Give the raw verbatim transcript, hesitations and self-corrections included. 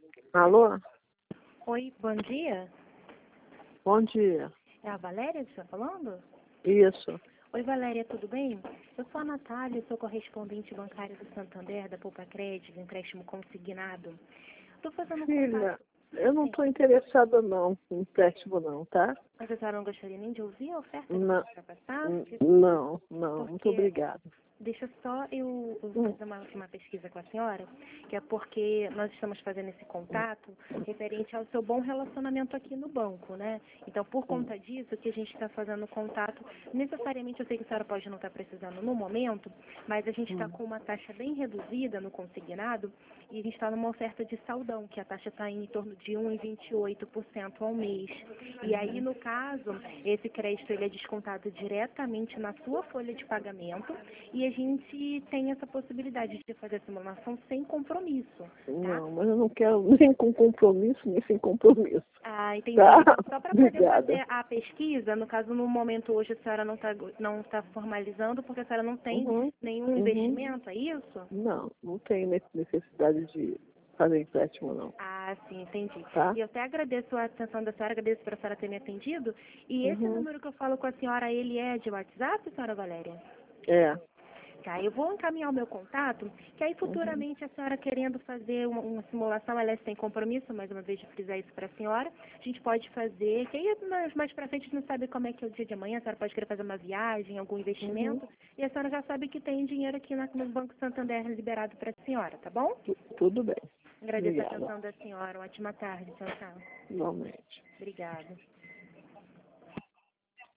Alô? Oi, bom dia. Bom dia. É a Valéria que está falando? Isso. Oi, Valéria, tudo bem? Eu sou a Natália, sou correspondente bancária do Santander, da Poupa Crédito, empréstimo consignado. Estou fazendo Filha, contato... eu não Sim. estou interessada não em empréstimo não, tá? Mas a senhora não gostaria nem de ouvir a oferta que Não, eu passar? n- não, não, muito Porque obrigada. Deixa só eu, eu Hum, fazer uma, uma pesquisa com a senhora, que é porque nós estamos fazendo esse contato referente ao seu bom relacionamento aqui no banco, né? Então, por hum, conta disso, que a gente está fazendo contato, necessariamente, eu sei que a senhora pode não estar precisando no momento, mas a gente está hum, com uma taxa bem reduzida no consignado e a gente está numa oferta de saldão, que a taxa está em torno de um vírgula vinte e oito por cento ao mês. E aí, no caso, esse crédito ele é descontado diretamente na sua folha de pagamento e a gente tem essa possibilidade de fazer a simulação sem compromisso, tá? não, mas eu não quero nem com compromisso, nem sem compromisso. Ah, entendi. Tá? Então, só para poder Obrigada. fazer a pesquisa, no caso, no momento hoje a senhora não está não tá formalizando porque a senhora não tem Uhum, nenhum uhum. investimento, é isso? Não, não tenho ne- necessidade de fazer empréstimo não, Ah, sim, entendi. tá? E eu até agradeço a atenção da senhora, agradeço por a senhora ter me atendido. E esse Uhum. número que eu falo com a senhora, ele é de WhatsApp, senhora Valéria? É. Tá, eu vou encaminhar o meu contato, que aí Uhum. futuramente a senhora querendo fazer uma, uma simulação, ela é sem compromisso, mais uma vez de frisar isso para a senhora, a gente pode fazer, que aí mais, mais para frente a gente não sabe como é que é o dia de amanhã, a senhora pode querer fazer uma viagem, algum Uhum. investimento, e a senhora já sabe que tem dinheiro aqui na, no Banco Santander liberado para a senhora, tá bom? Tu- Tudo bem. Agradeço a Obrigada. atenção da senhora, uma ótima tarde, tchau, tchau. Igualmente. Obrigada.